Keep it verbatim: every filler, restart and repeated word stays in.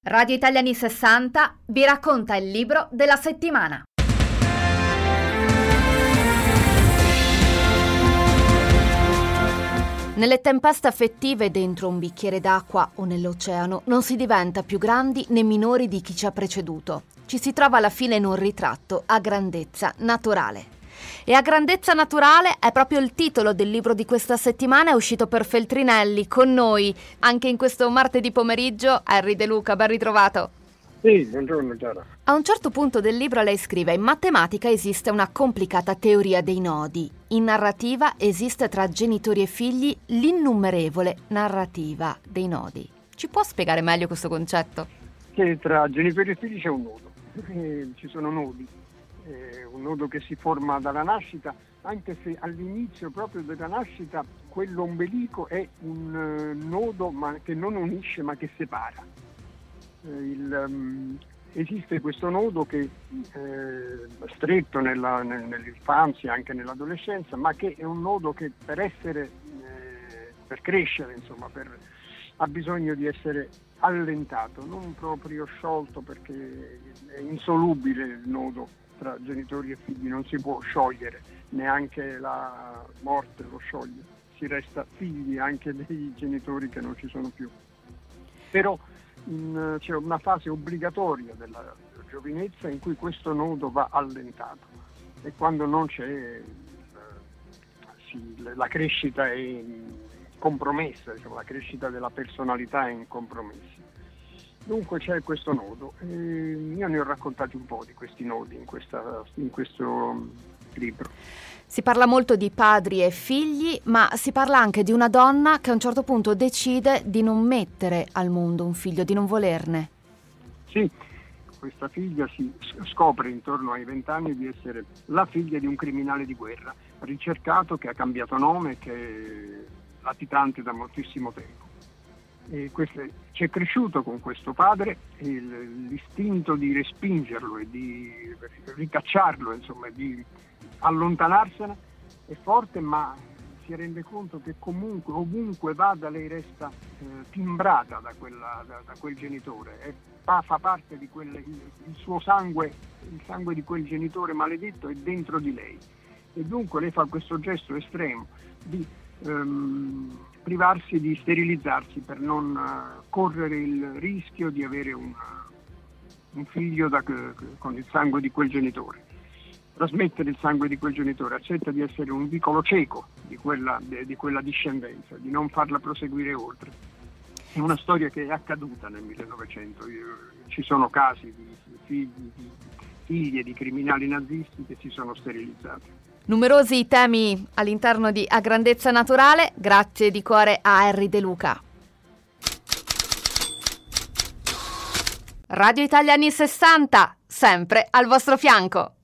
Radio Italia anni sessanta vi racconta il libro della settimana. Nelle tempeste affettive dentro un bicchiere d'acqua o nell'oceano non si diventa più grandi né minori di chi ci ha preceduto. Ci si trova alla fine in un ritratto a grandezza naturale. E A grandezza naturale è proprio il titolo del libro di questa settimana, è uscito per Feltrinelli. Con noi, anche in questo martedì pomeriggio, Henry De Luca, ben ritrovato. Sì, buongiorno Chiara. A un certo punto del libro lei scrive: in matematica esiste una complicata teoria dei nodi. In narrativa esiste tra genitori e figli l'innumerevole narrativa dei nodi. Ci può spiegare meglio questo concetto? Che tra genitori e figli c'è un nodo, eh, ci sono nodi. Eh, un nodo che si forma dalla nascita, anche se all'inizio proprio della nascita quell'ombelico è un eh, nodo ma che non unisce ma che separa. Eh, il, um, esiste questo nodo che eh, stretto nella, nel, nell'infanzia, anche nell'adolescenza, ma che è un nodo che per essere, eh, per crescere, insomma, per, ha bisogno di essere allentato, non proprio sciolto, perché è insolubile il nodo tra genitori e figli, non si può sciogliere, neanche la morte lo scioglie, si resta figli anche dei genitori che non ci sono più. Però in, c'è una fase obbligatoria della giovinezza in cui questo nodo va allentato, e quando non c'è eh, sì, la crescita è compromessa, diciamo, la crescita della personalità è in compromessi. Dunque c'è questo nodo, e io ne ho raccontati un po' di questi nodi in, questa, in questo libro. Si parla molto di padri e figli, ma si parla anche di una donna che a un certo punto decide di non mettere al mondo un figlio, di non volerne. Sì, questa figlia si scopre intorno ai vent'anni di essere la figlia di un criminale di guerra, ricercato, che ha cambiato nome, che è latitante da moltissimo tempo. E questo, ci è cresciuto con questo padre, e l'istinto di respingerlo e di ricacciarlo, insomma, di allontanarsene è forte, ma si rende conto che comunque, ovunque vada, lei resta eh, timbrata da, quella, da, da quel genitore, e fa, fa parte di quel, il, il suo sangue, il sangue di quel genitore maledetto è dentro di lei, e dunque lei fa questo gesto estremo di ehm, privarsi di sterilizzarsi per non uh, correre il rischio di avere un, uh, un figlio da, con il sangue di quel genitore, trasmettere il sangue di quel genitore, accetta di essere un vicolo cieco di quella, de, di quella discendenza, di non farla proseguire oltre. È una storia che è accaduta nel millenovecento, Io, ci sono casi di figli, di figlie di criminali nazisti che si sono sterilizzati. Numerosi i temi all'interno di A grandezza naturale. Grazie di cuore a Henry De Luca. Radio Italia anni sessanta, sempre al vostro fianco.